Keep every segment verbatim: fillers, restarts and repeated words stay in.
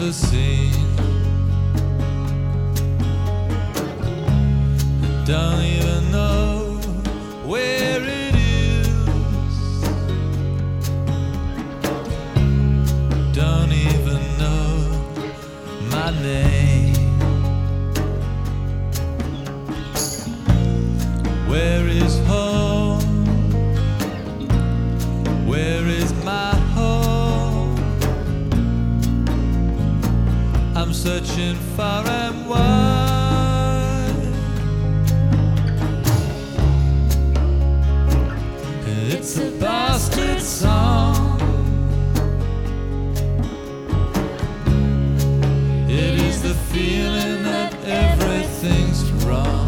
never seen. I don't even know where it is. Don't even know my name. Where is home? Where is my home? I'm searching far and wide. It's a bastard song. It is the feeling that everything's wrong.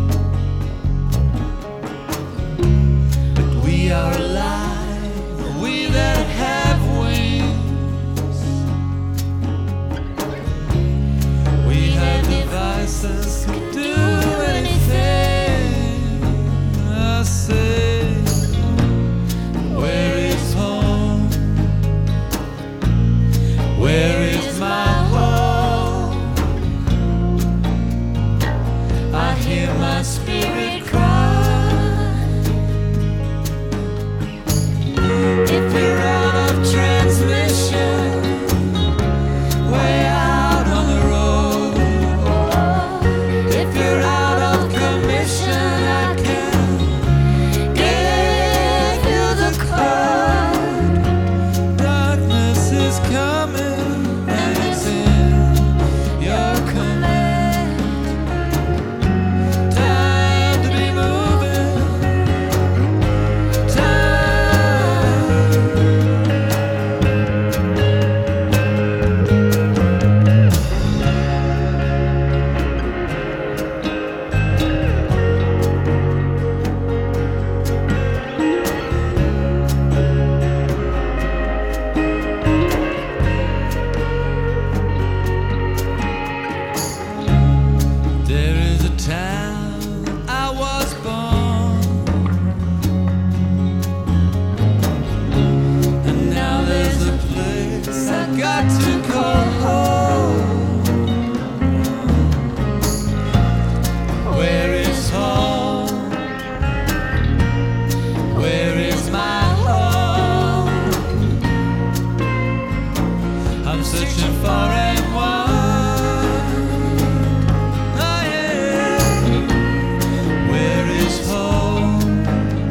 But we are alive, we that have wings. We have devices, can do anything. I say, where is home? Where is my home? I hear my spirit cry. If you're out of transmission, way out on the road. If you're out of commission, I can give you the code. Darkness is coming and it's in your command. Time to be moving. Time. There is a town I was born, and now there's a place I got to call home. Where is home? Where is my home? I'm searching far and wide. Oh, yeah. Where is home?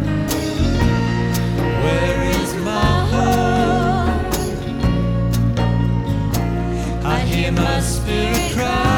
Where is my home? I hear my spirit cry.